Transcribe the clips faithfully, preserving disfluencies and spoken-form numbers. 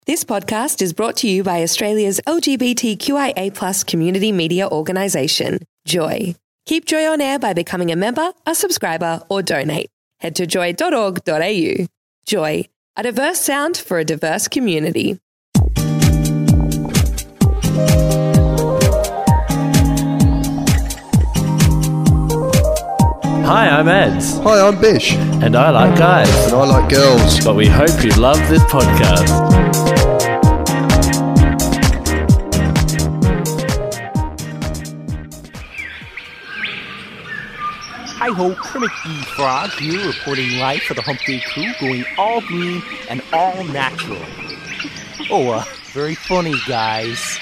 This podcast is brought to you by Australia's L G B T Q I A plus community media organisation, Joy. Keep Joy on air by becoming a member, a subscriber or donate. Head to joy dot org dot a u. Joy, a diverse sound for a diverse community. Hi, I'm Eds. Hi, I'm Bish. And I like guys. And I like girls. But we hope you love this podcast. Hi ho, Kermit the Frog here, reporting live for the Hump Day crew, going all green and all natural. Oh, uh, very funny, guys.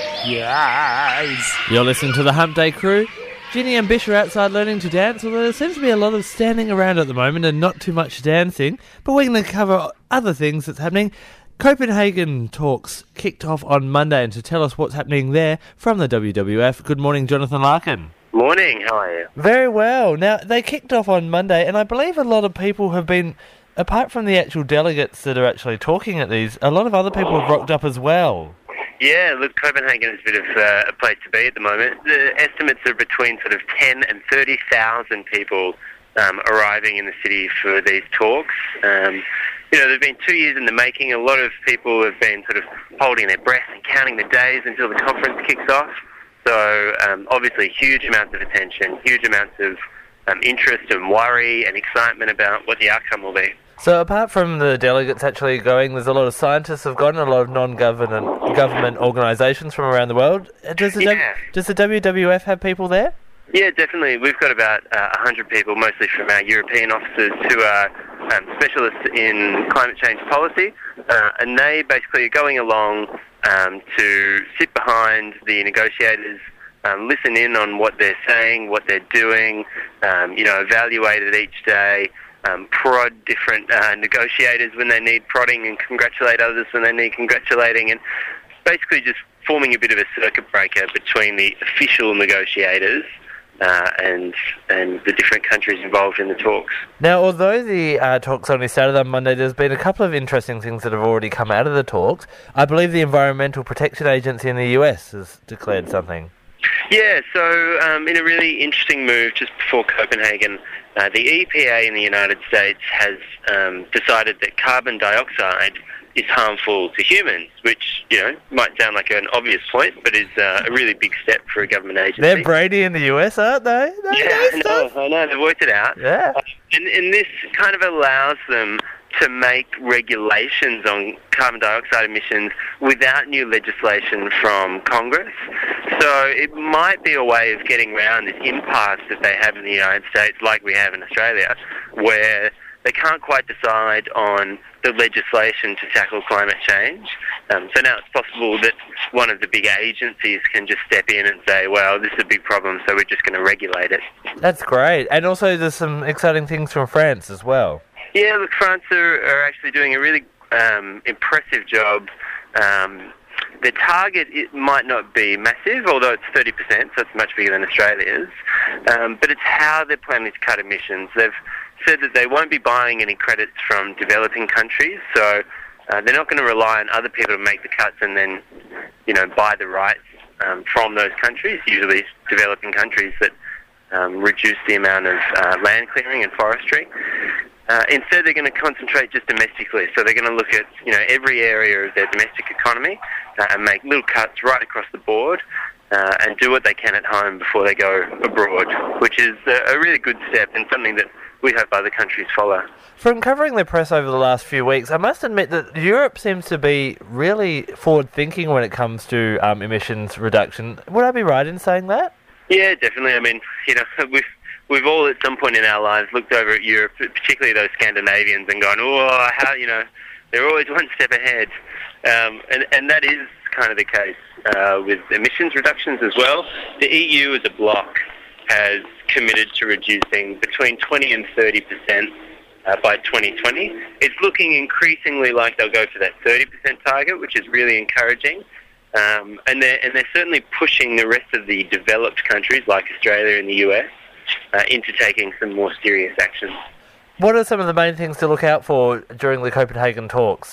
Yes. You're listening to the Hump Day crew. Ginny and Bish are outside learning to dance, although there seems to be a lot of standing around at the moment and not too much dancing. But we're going to cover other things that's happening. Copenhagen talks kicked off on Monday, and to tell us what's happening there from the W W F, good morning, Jonathan Larkin. Morning, how are you? Very well. Now, they kicked off on Monday, and I believe a lot of people have been, apart from the actual delegates that are actually talking at these, a lot of other people have rocked up as well. Yeah, look, Copenhagen is a bit of uh, a place to be at the moment. The estimates are between sort of ten and thirty thousand people um, arriving in the city for these talks. Um, you know, they've been two years in the making. A lot of people have been sort of holding their breath and counting the days until the conference kicks off. So, um, obviously, huge amounts of attention, huge amounts of um, interest and worry and excitement about what the outcome will be. So apart from the delegates actually going, there's a lot of scientists have gone, and a lot of non-government government organisations from around the world. Does the, yeah. w, does the W W F have people there? Yeah, definitely. We've got about uh, one hundred people, mostly from our European officers, who are um, specialists in climate change policy, uh, and they basically are going along um, to sit behind the negotiators, um, listen in on what they're saying, what they're doing, um, you know, evaluate it each day, Um, prod different uh, negotiators when they need prodding and congratulate others when they need congratulating, and basically just forming a bit of a circuit breaker between the official negotiators uh, and and the different countries involved in the talks. Now, although the uh, talks only started on Monday, there's been a couple of interesting things that have already come out of the talks. I believe the Environmental Protection Agency in the U S has declared something. Yeah, so um, in a really interesting move just before Copenhagen, uh, the E P A in the United States has um, decided that carbon dioxide is harmful to humans, which, you know, might sound like an obvious point, but is uh, a really big step for a government agency. They're Brady in the U S, aren't they? they yeah, I know, I know, they've worked it out. Yeah. Uh, and, and this kind of allows them to make regulations on carbon dioxide emissions without new legislation from Congress. So it might be a way of getting around this impasse that they have in the United States, like we have in Australia, where they can't quite decide on the legislation to tackle climate change. Um, so now it's possible that one of the big agencies can just step in and say, well, this is a big problem, so we're just going to regulate it. That's great. And also there's some exciting things from France as well. Yeah, look, France are, are actually doing a really um, impressive job. Um, the target, it might not be massive, although it's thirty percent, so it's much bigger than Australia's. Um, but it's how they're planning to cut emissions. They've said that they won't be buying any credits from developing countries, so uh, they're not going to rely on other people to make the cuts and then, you know, buy the rights um, from those countries, usually developing countries that um, reduce the amount of uh, land clearing and forestry. Uh, instead, they're going to concentrate just domestically. So they're going to look at, you know, every area of their domestic economy uh, and make little cuts right across the board uh, and do what they can at home before they go abroad, which is a, a really good step and something that we hope other countries follow. From covering the press over the last few weeks, I must admit that Europe seems to be really forward-thinking when it comes to um, emissions reduction. Would I be right in saying that? Yeah, definitely. I mean, you know, we've We've all at some point in our lives looked over at Europe, particularly those Scandinavians, and gone, oh, how, you know, they're always one step ahead. Um, and, and that is kind of the case uh, with emissions reductions as well. The E U as a bloc has committed to reducing between twenty and thirty percent uh, by twenty twenty. It's looking increasingly like they'll go for that thirty percent target, which is really encouraging. Um, and, they're, and they're certainly pushing the rest of the developed countries like Australia and the U S Uh, into taking some more serious action. What are some of the main things to look out for during the Copenhagen talks?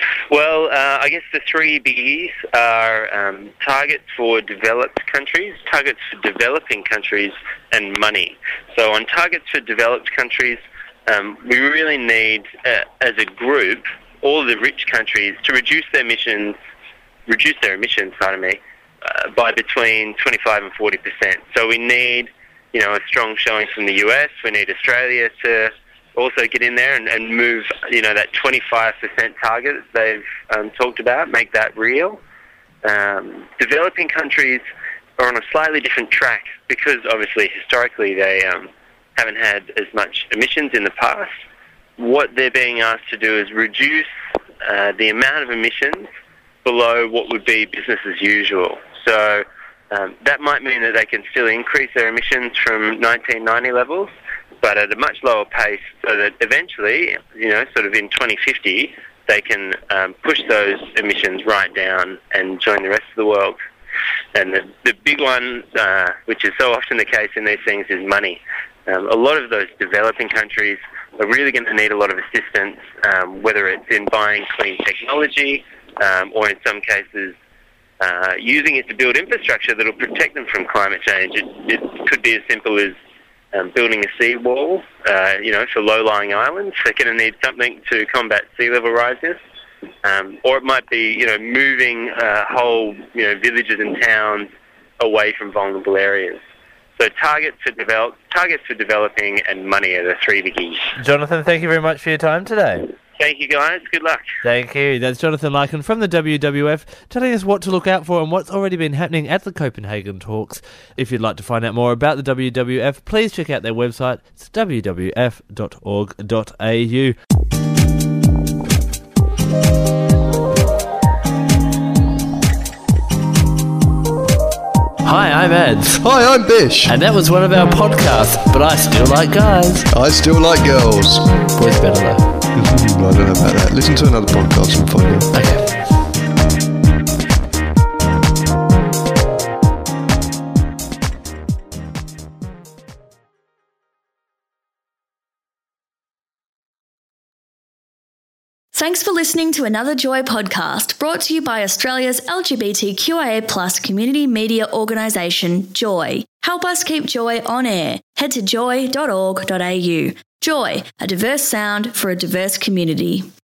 Well, uh, I guess the three biggies are um, targets for developed countries, targets for developing countries, and money. So on targets for developed countries, um, we really need, uh, as a group, all the rich countries to reduce their emissions, reduce their emissions, pardon me, uh, by between twenty-five and forty percent. So we need, you know, a strong showing from the U S. We need Australia to also get in there and, and move, you know, that twenty-five percent target that they've um, talked about, make that real. Um, developing countries are on a slightly different track because obviously historically they um, haven't had as much emissions in the past. What they're being asked to do is reduce uh, the amount of emissions below what would be business as usual. So um, that might mean that they can still increase their emissions from nineteen ninety levels, but at a much lower pace, so that eventually, you know, sort of in twenty fifty, they can um, push those emissions right down and join the rest of the world. And the, the big one, uh, which is so often the case in these things, is money. Um, a lot of those developing countries are really going to need a lot of assistance, um, whether it's in buying clean technology um, or in some cases uh, using it to build infrastructure that will protect them from climate change. It, it could be as simple as Um, building a seawall, uh, you know, for low-lying islands. They're going to need something to combat sea level rises. Um, or it might be, you know, moving uh, whole, you know, villages and towns away from vulnerable areas. So targets for develop, targets for developing and money are the three biggies. Jonathan, thank you very much for your time today. Thank you, guys. Good luck. Thank you. That's Jonathan Larkin from the W W F telling us what to look out for and what's already been happening at the Copenhagen talks. If you'd like to find out more about the W W F, please check out their website. It's w w f dot org dot a u. Hi, I'm Ads. Hi, I'm Bish. And that was one of our podcasts, but I still like guys. I still like girls. Boys better though. I don't know about that. Listen to another podcast and find out. Okay. Thanks for listening to another Joy podcast brought to you by Australia's L G B T Q I A plus community media organisation, Joy. Help us keep Joy on air. Head to joy dot org dot a u. Joy, a diverse sound for a diverse community.